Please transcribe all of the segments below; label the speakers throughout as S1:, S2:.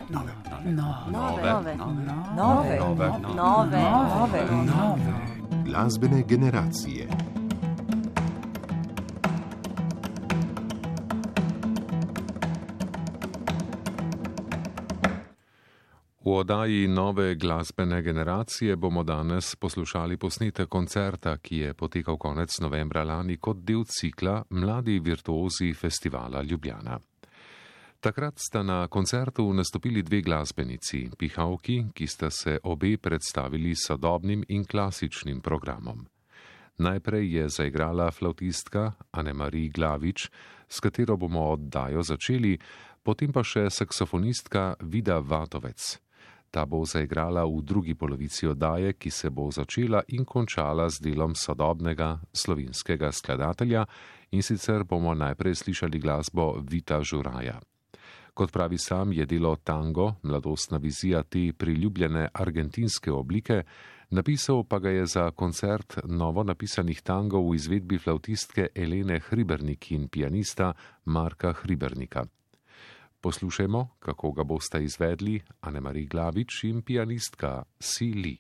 S1: Nove. Glasbene generacije. V oddaji Nove glasbene generacije bomo danes poslušali posnetek koncerta, ki je potekal konec novembra lani kot del cikla Mladi virtuozi festivala Ljubljana. Takrat sta na koncertu nastopili dve glasbenici, pihalki, ki sta se obe predstavili s sodobnim in klasičnim programom. Najprej je zaigrala flavtistka Anne-Marie Glavič, s katero bomo oddajo začeli, potem pa še saksofonistka Vida Vatovec. Ta bo zaigrala v drugi polovici oddaje, ki se bo začela in končala z delom sodobnega slovenskega skladatelja, in sicer bomo najprej slišali glasbo Vita Žuraja. Kot pravi sam, je delo tango, mladostna vizija te priljubljene argentinske oblike, napisal pa ga je za koncert novo napisanih tangov v izvedbi flavtistke Elene Hribernik in pianista Marka Hribernika. Poslušajmo, kako ga bosta izvedli Anne-Marie Glavič in pianistka Si Li.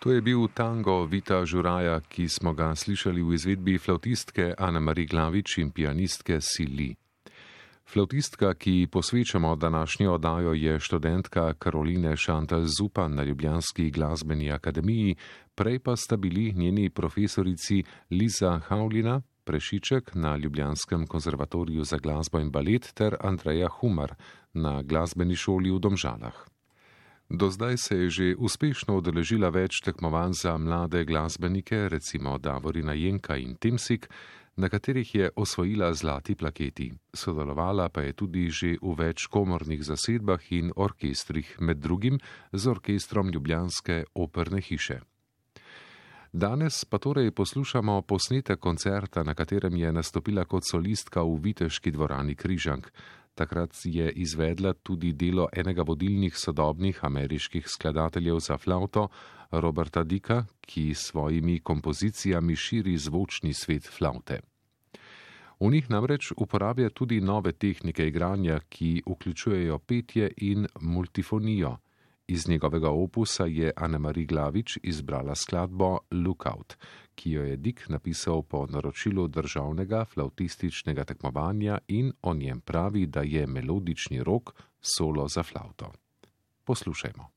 S1: To je bil tango Vita Žuraja, ki smo ga slišali v izvedbi flavtistke Ane-Marie Glavič in pianistke Sili. Flavtistka, ki posvečamo današnjo oddajo, je študentka Karoline Šantal Zupan na Ljubljanski glasbeni akademiji, prej pa sta bili njeni profesorici Liza Havlina, Prešiček na Ljubljanskem konzervatoriju za glasbo in balet ter Andreja Humar na glasbeni šoli v Domžalah. Do zdaj se je že uspešno udeležila več tekmovanj za mlade glasbenike, recimo Davorina Jenka in Temsik, na katerih je osvojila zlati plaketi. Sodelovala pa je tudi že v več komornih zasedbah in orkestrih, med drugim z orkestrom Ljubljanske operne hiše. Danes pa torej poslušamo posnetek koncerta, na katerem je nastopila kot solistka v Viteški dvorani Križank. Takrat je izvedla tudi delo enega vodilnih sodobnih ameriških skladateljev za flavto, Roberta Dicka, ki s svojimi kompozicijami širi zvočni svet flavte. V njih namreč uporablja tudi nove tehnike igranja, ki vključujejo petje in multifonijo. Iz njegovega opusa je Ane-Marie Glavič izbrala skladbo Lookout, ki jo je Dick napisal po naročilu državnega flavtističnega tekmovanja in o njem pravi, da je melodični rok solo za flavto. Poslušajmo.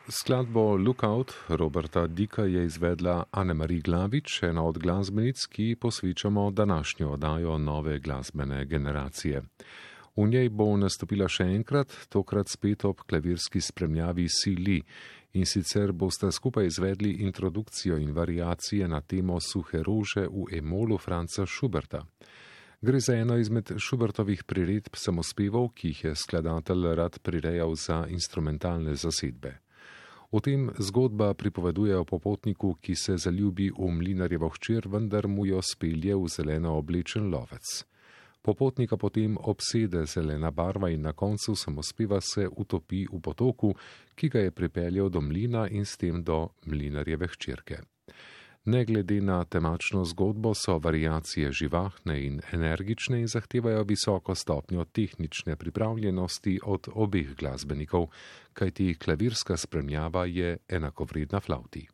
S1: Skladbo Lookout Roberta Dicka je izvedla Anne-Marie Glavič, ena od glasbenic, ki posvečamo današnjo oddajo nove glasbene generacije. V njej bo nastopila še enkrat, tokrat spet ob klavirski spremljavi Si Li, in sicer boste skupaj izvedli introdukcijo in variacije na temo Suhe rože v E-molu Franza Schuberta. Gre za eno izmed Schubertovih priredb samospevov, ki jih je skladatelj rad prirejal za instrumentalne zasedbe. O tem zgodba pripoveduje o popotniku, ki se zaljubi v mlinarjevo hčer, vendar mu jo spelje v zeleno oblečen lovec. Popotnika potem obsede zelena barva in na koncu samospeva se utopi v potoku, ki ga je pripeljal do mlina in s tem do mlinarjeve hčerke. Ne glede na temačno zgodbo so variacije živahne in energične in zahtevajo visoko stopnjo tehnične pripravljenosti od obeh glasbenikov, kajti klavirska spremljava je enakovredna flavti.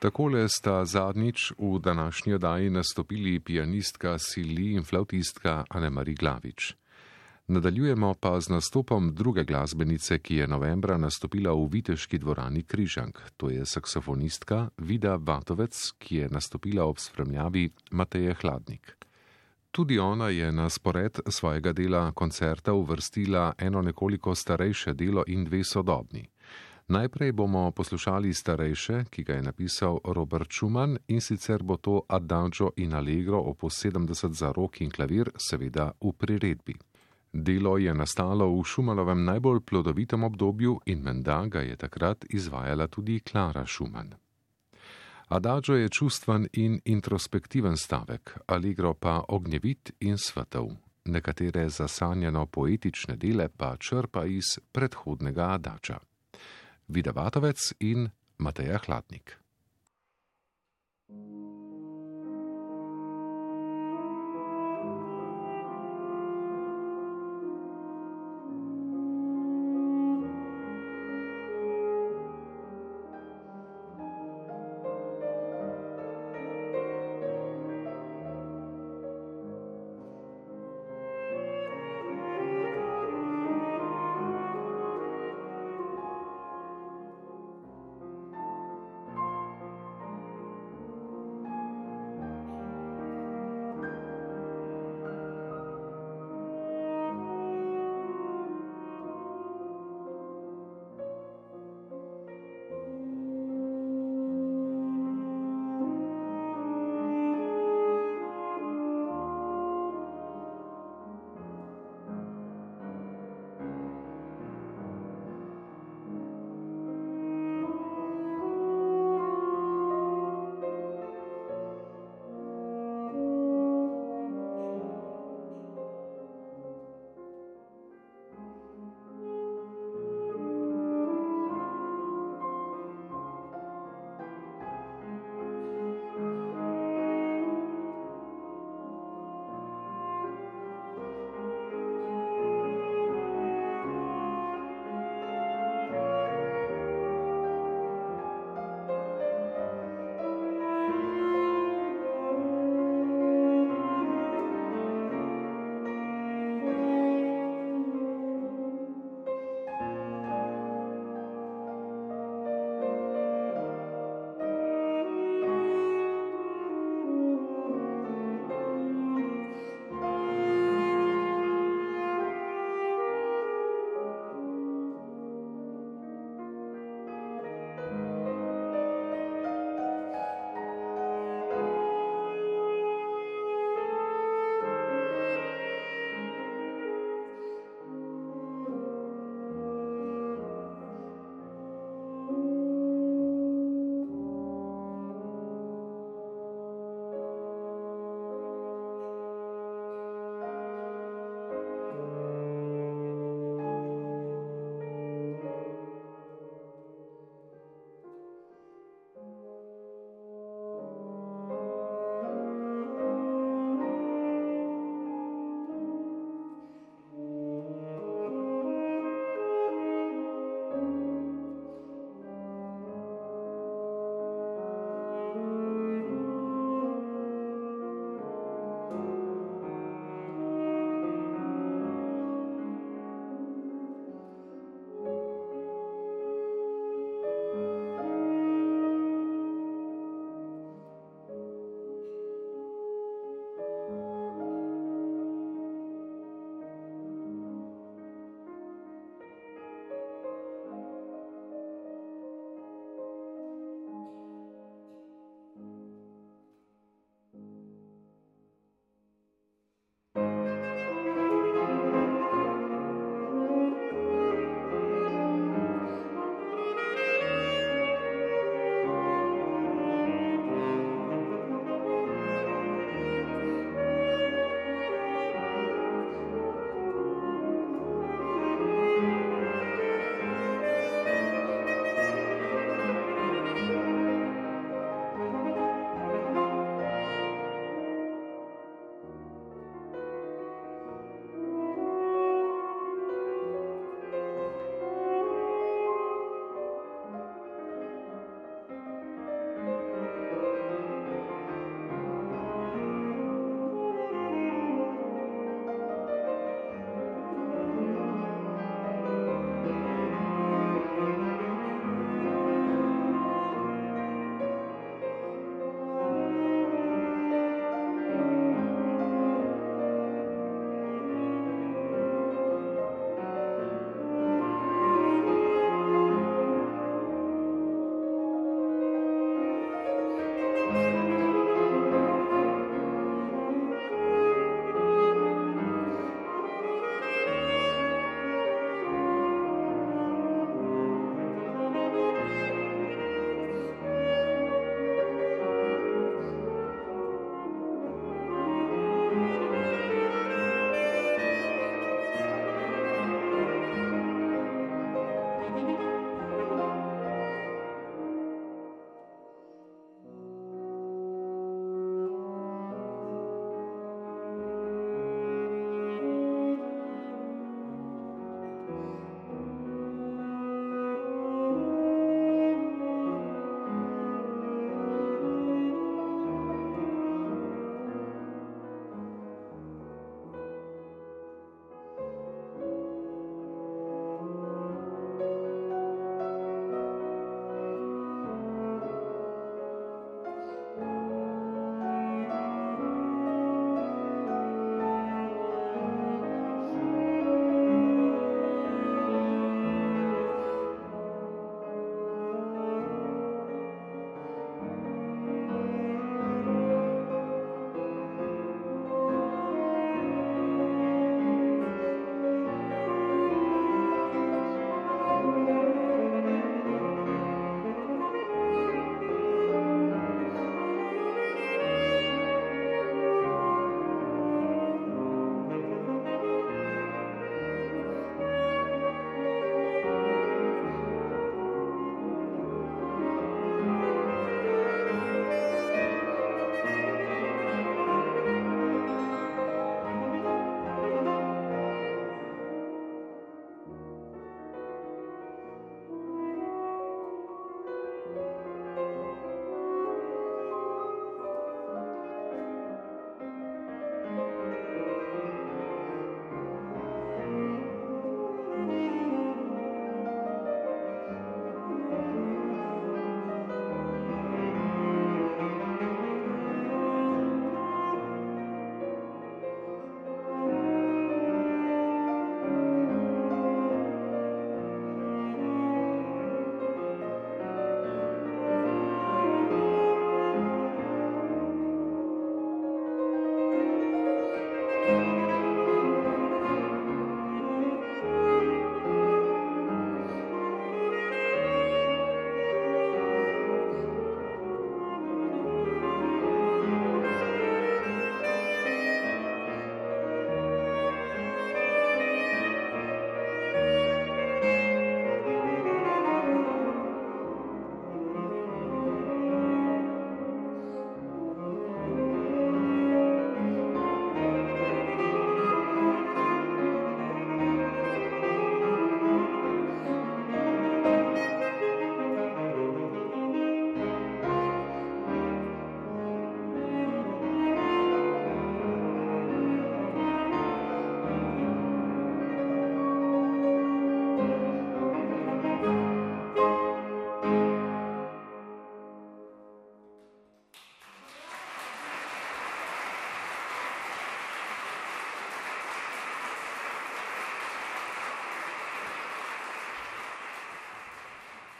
S1: Takole sta zadnjič v današnji oddaji nastopili pianistka Sili in flavtistka Anne-Marie Glavič. Nadaljujemo pa z nastopom druge glasbenice, ki je novembra nastopila v Viteški dvorani Križank. To je saksofonistka Vida Vatovec, ki je nastopila ob spremljavi Mateje Hladnik. Tudi ona je na spored svojega dela koncerta uvrstila eno nekoliko starejše delo in dve sodobni. Najprej bomo poslušali starejše, ki ga je napisal Robert Schumann, in sicer bo to Adagio in Allegro opus 70 za rok in klavir, seveda v priredbi. Delo je nastalo v Schumannovem najbolj plodovitem obdobju in menda ga je takrat izvajala tudi Klara Schumann. Adagio je čustven in introspektiven stavek, Allegro pa ognjevit in svetel. Nekatere zasanjeno poetične dele pa črpa iz predhodnega Adagia. Vida Vatovec in Mateja Hladnik.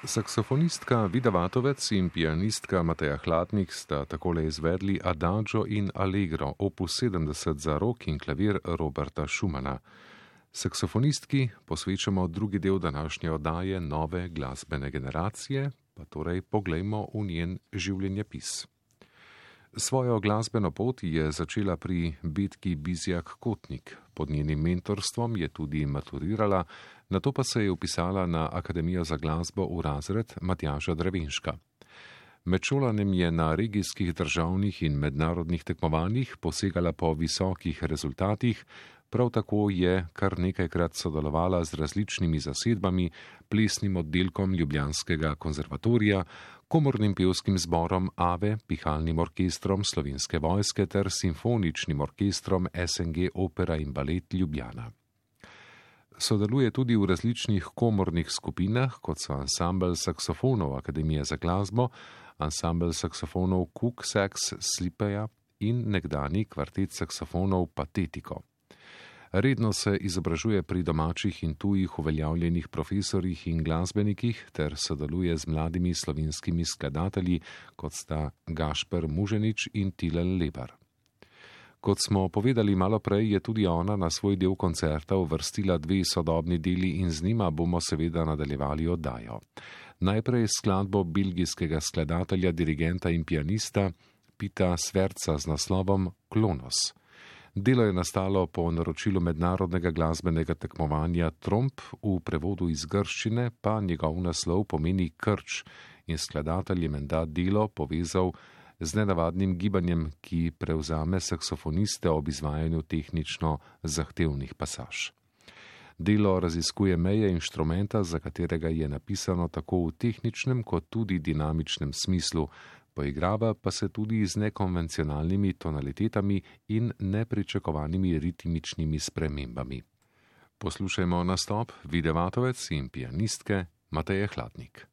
S1: Saksofonistka Vida Vatovec in pianistka Mateja Hladnik sta takole izvedli Adagio in Allegro, opus 70 za rok in klavir Roberta Schumana. Saksofonistki posvečamo drugi del današnje oddaje nove glasbene generacije, pa torej poglejmo v njen življenjepis. Svojo glasbeno pot je začela pri Betki Bizjak-Kotnik. Pod njenim mentorstvom je tudi maturirala, nato pa se je vpisala na Akademijo za glasbo v razred Matjaža Drevenška. Med šolanjem je na regijskih, državnih in mednarodnih tekmovanjih posegala po visokih rezultatih, prav tako je kar nekajkrat sodelovala z različnimi zasedbami, plesnim oddelkom Ljubljanskega konzervatorija, komornim pevskim zborom Ave, pihalnim orkestrom Slovenske vojske ter simfoničnim orkestrom SNG Opera in Balet Ljubljana. Sodeluje tudi v različnih komornih skupinah, kot so ansambel saksofonov Akademije za glasbo, ansambel saksofonov Cook Sax Slipeja in nekdani kvartet saksofonov Patetiko. Redno se izobražuje pri domačih in tujih uveljavljenih profesorjih in glasbenikih ter sodeluje z mladimi slovenskimi skladatelji, kot sta Gašper Muženič in Tilen Lebar. Kot smo povedali malo prej, je tudi ona na svoj del koncerta uvrstila 2 sodobni deli in z njima bomo seveda nadaljevali oddajo. Najprej skladbo belgijskega skladatelja, dirigenta in pianista Pita Sverca z naslovom Klonos. Delo je nastalo po naročilu mednarodnega glasbenega tekmovanja Tromp, v prevodu iz grščine pa njegov naslov pomeni krč in skladatelj je menda delo povezal z nenavadnim gibanjem, ki prevzame saksofoniste ob izvajanju tehnično zahtevnih pasaž. Delo raziskuje meje inštrumenta, za katerega je napisano tako v tehničnem kot tudi dinamičnem smislu, poigrava pa se tudi z nekonvencionalnimi tonalitetami in nepričakovanimi ritmičnimi spremembami. Poslušajmo nastop Vide Vatovec in pianistke Mateje Hladnik.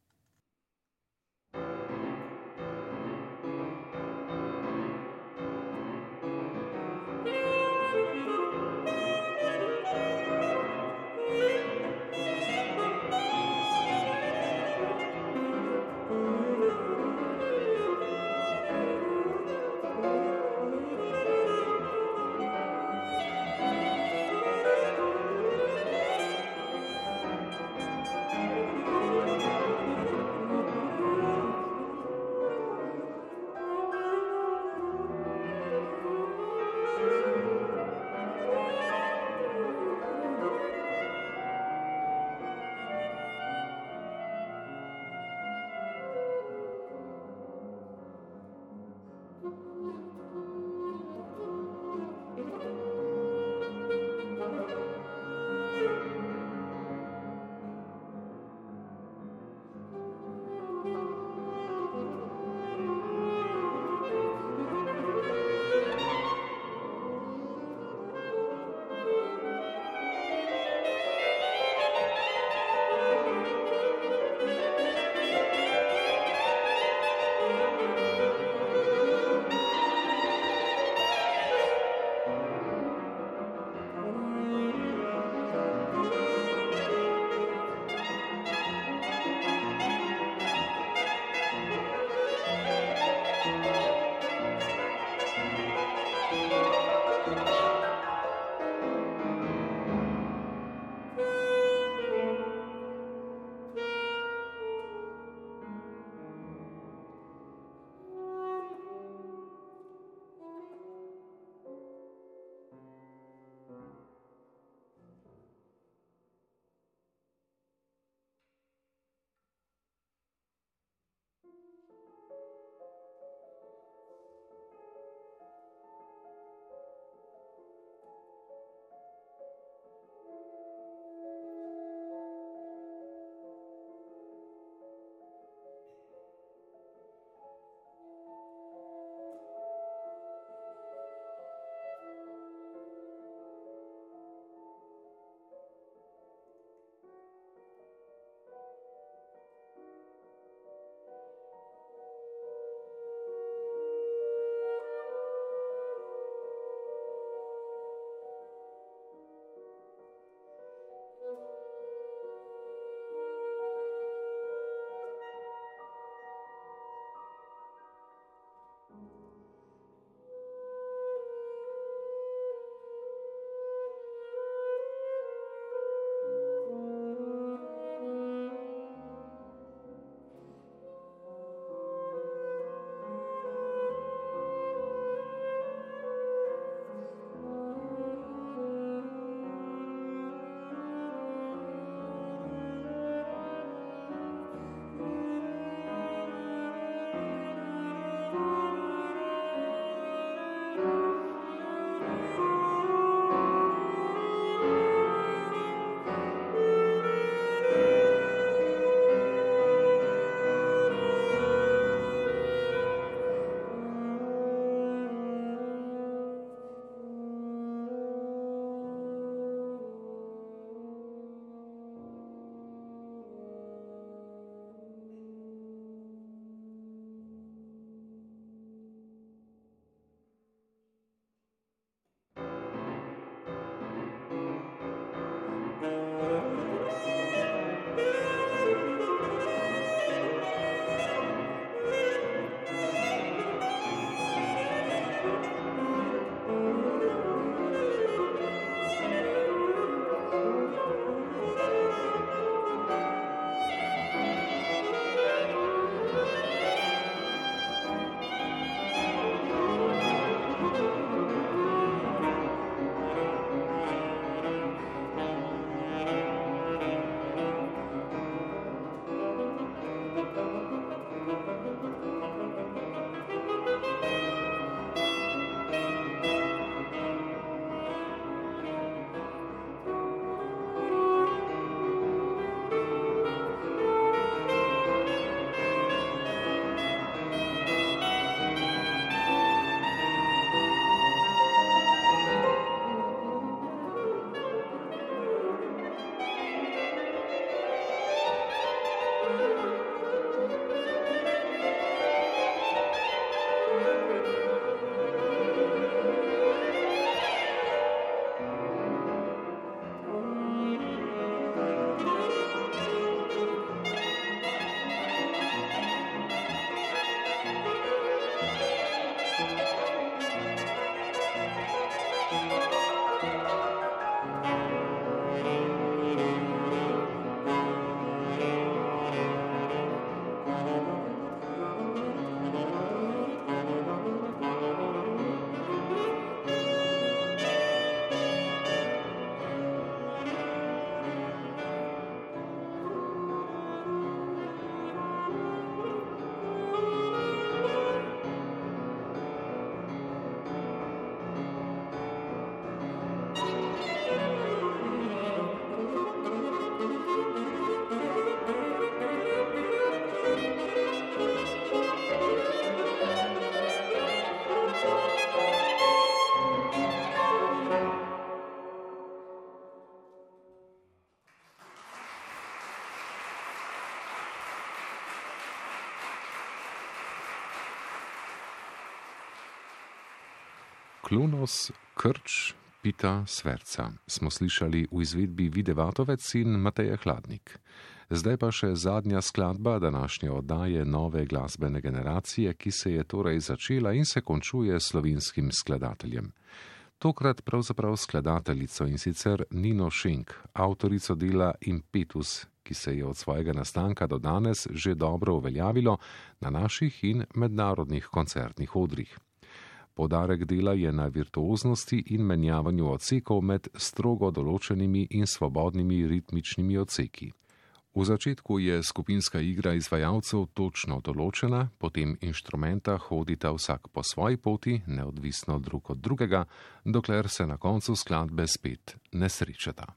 S1: Klonos, Krč, Pita, Sverca smo slišali v izvedbi Vide Vatovec in Mateja Hladnik. Zdaj pa še zadnja skladba današnje oddaje nove glasbene generacije, ki se je torej začela in se končuje s slovinskim skladateljem. Tokrat pravzaprav skladateljico, in sicer Nino Šenk, avtorico dela Impetus, ki se je od svojega nastanka do danes že dobro uveljavilo na naših in mednarodnih koncertnih odrih. Poudarek dela je na virtuoznosti in menjavanju odsekov med strogo določenimi in svobodnimi ritmičnimi odseki. V začetku je skupinska igra izvajalcev točno določena, potem inštrumenta hodita vsak po svoji poti, neodvisno drug od drugega, dokler se na koncu skladbe spet ne srečata.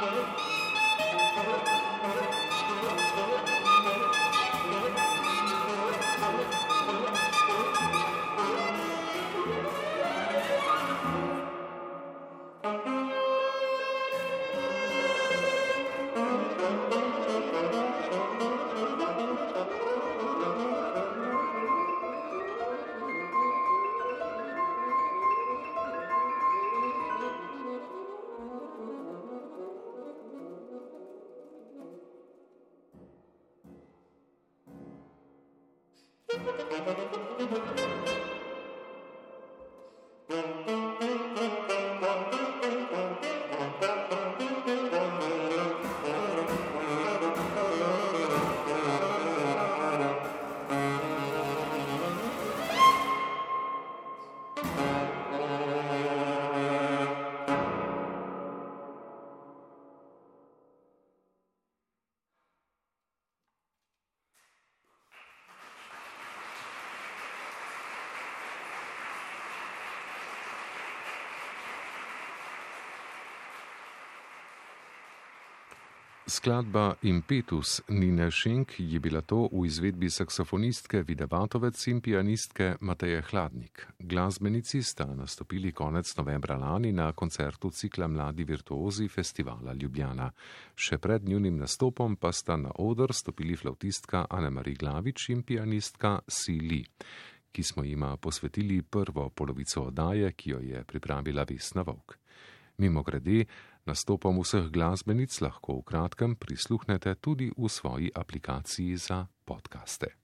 S1: Skladba Impetus Nine Šenk je bila to v izvedbi saksofonistke Vide Vatovec in pianistke Mateje Hladnik. Glasbenici sta nastopili konec novembra lani na koncertu cikla Mladi virtuozi festivala Ljubljana. Še pred njunim nastopom pa sta na oder stopili flavtistka Anne-Marie Glavič in pianistka Si Li, ki smo jima posvetili prvo polovico oddaje, ki jo je pripravila Vesna Vovk. Mimogrede, nastopom vseh glasbenic lahko v kratkem prisluhnete tudi v svoji aplikaciji za podcaste.